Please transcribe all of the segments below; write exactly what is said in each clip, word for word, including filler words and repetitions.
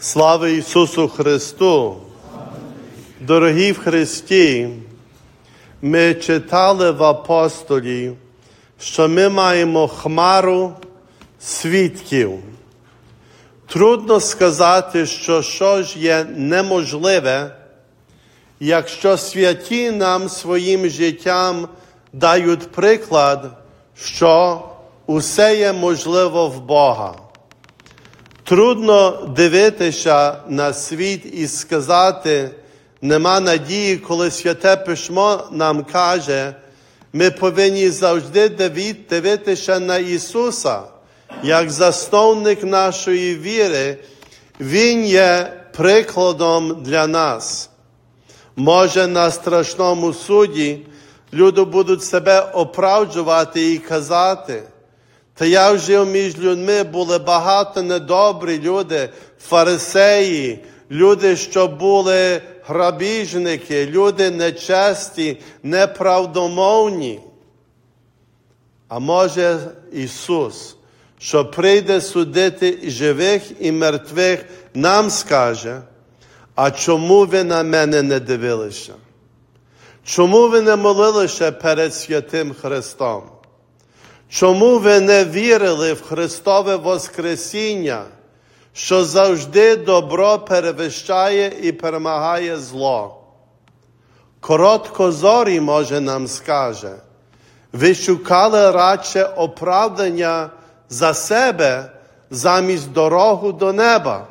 Слава Ісусу Христу! Дорогі в Христі, ми читали в апостолі, що ми маємо хмару свідків. Трудно сказати, що щось є неможливе, якщо святі нам своїм життям дають приклад, що усе є можливо в Бога. Трудно дивитися на світ і сказати, нема надії, коли Святе Письмо нам каже, ми повинні завжди дивитися на Ісуса, як засновник нашої віри. Він є прикладом для нас. Може, на страшному суді люди будуть себе оправдувати і казати, та я жив між людьми, були багато недобрі люди, фарисеї, люди, що були грабіжники, люди нечесті, неправдомовні. А може Ісус, що прийде судити живих і мертвих, нам скаже, а чому ви на мене не дивилися? Чому ви не молилися перед святим Христом? Чому ви не вірили в Христове Воскресіння, що завжди добро перевищає і перемагає зло? Короткозорий, може, нам скаже, ви шукали радше оправдання за себе замість дорогу до неба.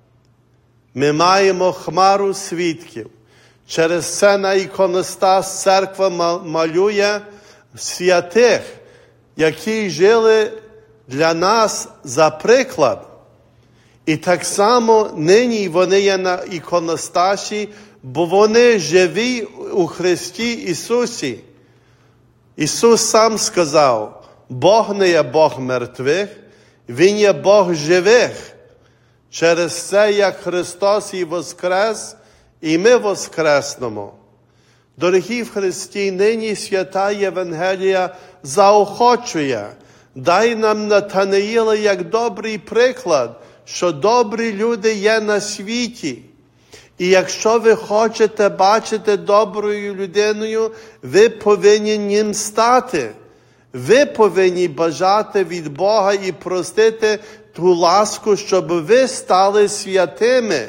Ми маємо хмару свідків. Через це на іконостас церква малює святих, які жили для нас за приклад. І так само нині вони є на іконостасі, бо вони живі у Христі Ісусі. Ісус сам сказав, Бог не є Бог мертвих, Він є Бог живих. Через це, як Христос і воскрес, і ми воскреснемо. Дорогі в Христі, нині свята Євангелія заохочує. Дай нам Натанаїла як добрий приклад, що добрі люди є на світі. І якщо ви хочете бачити доброю людиною, ви повинні ним стати. Ви повинні бажати від Бога і простити ту ласку, щоб ви стали святими.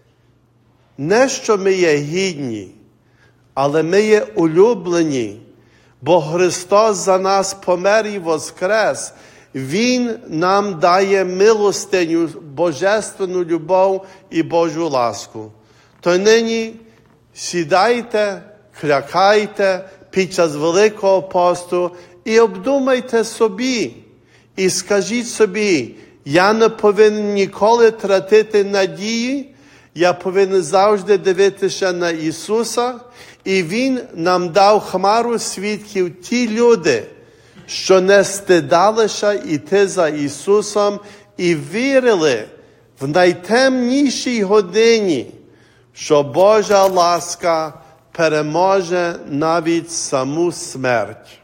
Не що ми є гідні, але ми є улюблені, бо Христос за нас помер і воскрес. Він нам дає милостиню, божественну любов і Божу ласку. То нині сідайте, клякайте під час Великого посту і обдумайте собі, і скажіть собі, я не повинен ніколи тратити надії, я повинен завжди дивитися на Ісуса, і Він нам дав хмару свідків, ті люди, що не стидалися йти за Ісусом і вірили в найтемнішій годині, що Божа ласка переможе навіть саму смерть.